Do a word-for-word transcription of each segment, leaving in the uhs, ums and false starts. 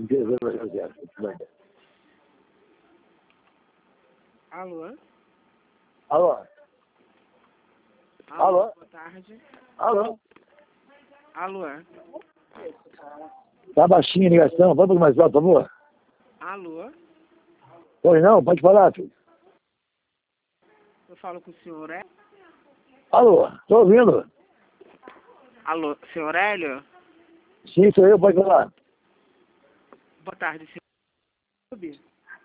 Alô? Alô? Alô? Alô? Boa tarde. Alô? Alô? Tá baixinha a ligação, vamos um pouco mais alto, por favor. Alô? Oi, não, pode falar, filho. Eu falo com o senhor Hélio? Alô, tô ouvindo. Alô, senhor Hélio? Sim, sou eu, pode falar. Boa tarde, senhor.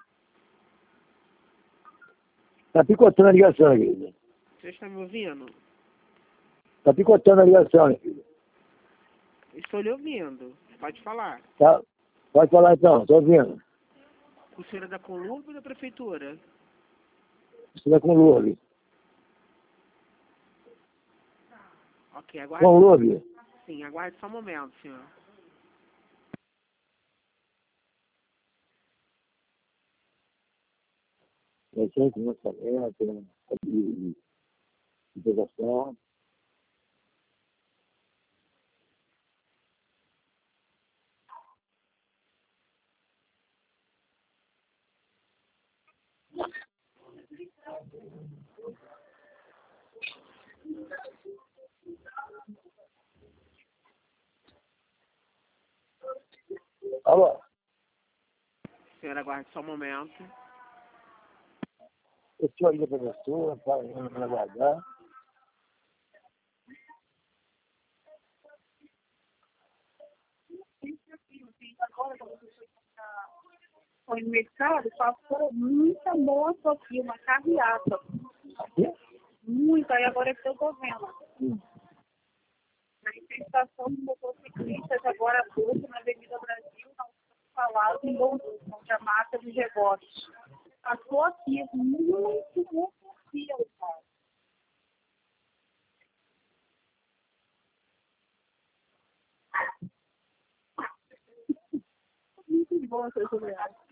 Tá picotando a ligação, querido. Você está me ouvindo? Tá picotando a ligação, minha filha. Estou lhe ouvindo. Pode falar. Tá? Pode falar então, tô ouvindo. O senhor é da Colurb ou da Prefeitura? Você tá com o Lourdes. Ok, aguarde. Com o Lourdes? Sim, aguarde só um momento, senhor. Licença, lançamento, integração. Alô? Senhor, aguarde só um momento. Eu estou ali para a pessoa, para me aguardar. Foi no mercado, passou muita moça aqui, uma carreata. Aqui? Muita, e agora é que eu tô vendo. Hum. Manifestação de motociclistas agora hoje na Avenida Brasil, não falaram em Bom onde a mata de rebotes. Passou aqui muito, muito fio, cara. Muito bom essa juliada.